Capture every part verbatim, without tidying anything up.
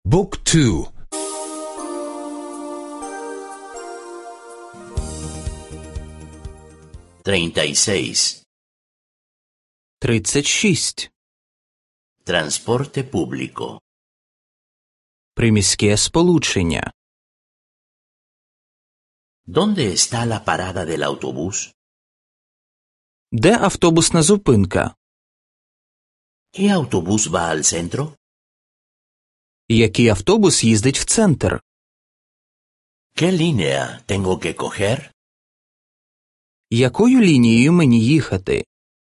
บุ๊กทู treinta y seis. тридцять шість. Transporte público. Приміське сполучення. ¿Dónde está la parada del autobús? Де автобусна зупинка? ¿Qué autobús va al centro? Який автобус їздить в центр? ¿Qué línea tengo que coger? Якою лінією мені їхати?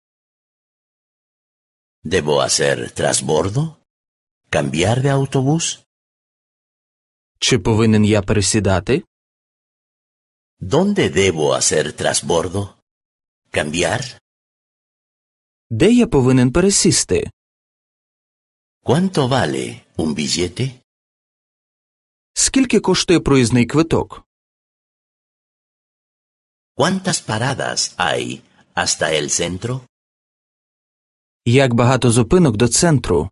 ¿Debo hacer trasbordo? ¿Cambiar de autobús? Чи повинен я пересідати? ¿Dónde debo hacer trasbordo? ¿Cambiar? Де я повинен пересісти? ¿Cuánto vale un billete? Скільки коштує проїзний квиток? ¿Cuántas paradas hay hasta el centro? Як багато зупинок до центру?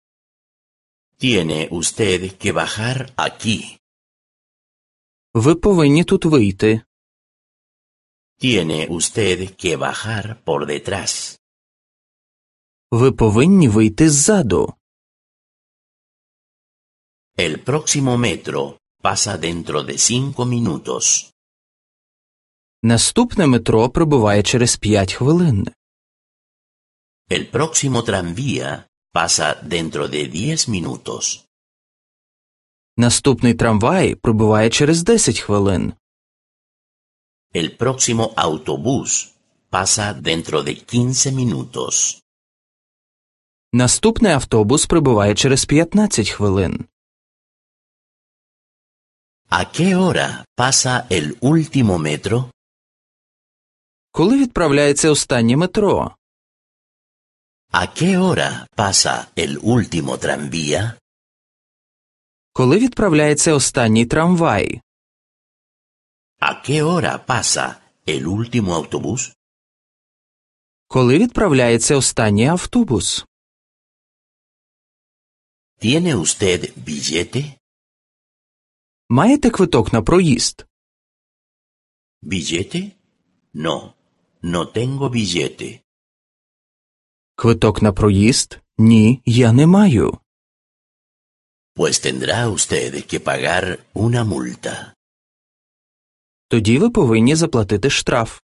Tiene usted que bajar aquí. Ви повинні тут вийти. Tiene usted que bajar por detrás. Ви повинні вийти ззаду. El próximo metro pasa dentro de cinco minutos. Наступне метро прибуває через п'ять хвилин. El próximo tranvía pasa dentro de diez minutos. Наступний трамвай прибуває через десять хвилин. El próximo autobús pasa dentro de quince minutos. Наступний автобус прибуває через п'ятнадцять хвилин. ¿A qué hora pasa el último metro? Коли відправляється останнє метро? ¿A qué hora pasa el último tranvía? Коли відправляється останній трамвай? ¿A qué hora pasa el último autobús? Коли відправляється останній автобус? ¿Tiene usted billete? Маєте квиток на проїзд? ¿Billete? No, no tengo billete. Квиток на проїзд? Ні, я не маю. Pues tendrá usted que pagar una multa. Тоді ви повинні заплатити штраф.